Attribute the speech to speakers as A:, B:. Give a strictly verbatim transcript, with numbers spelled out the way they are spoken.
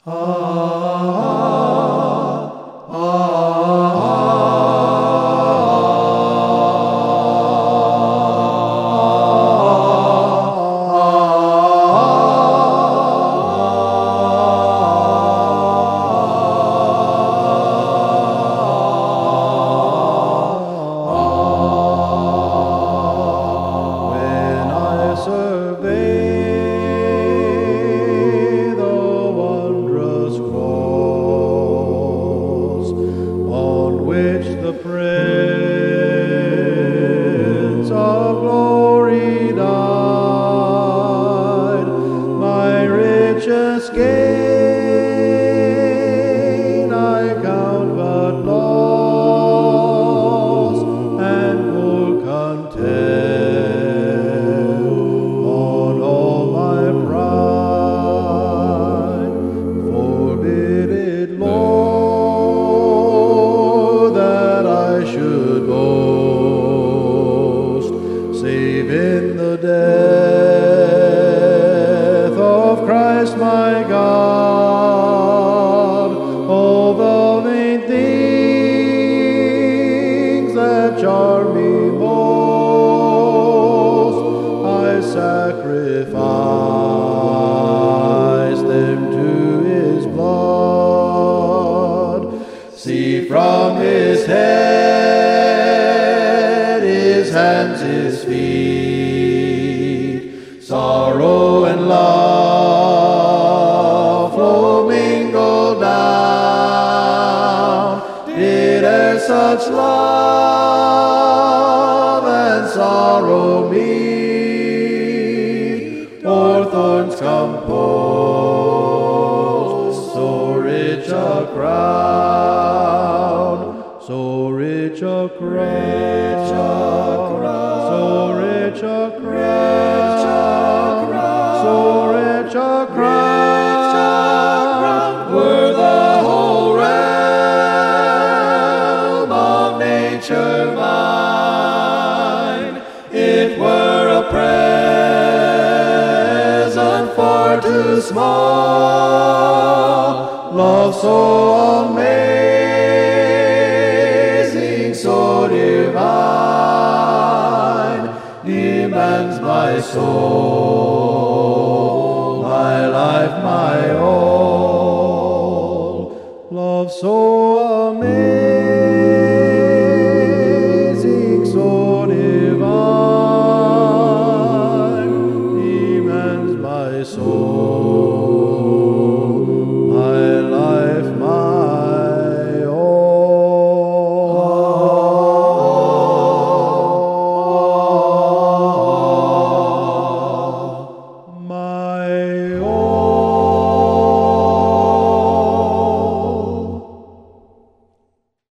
A: The Prince of Glory died, my richest gain I count but loss, and full content on all my pride. Forbid it, Lord, that I should boast, save in the death of Christ my God. All the vain things that charm me most, I sacrifice them to His blood. See from His head, His hands, His feet, sorrow and love flow mingled down. Did e'er such love and sorrow meet, o'er thorns composed, so rich a crown, so rich a crown, so rich a crown, so rich a crown, were the whole realm of nature mine. It were a present far too small, love so amazing, so divine, demands my soul.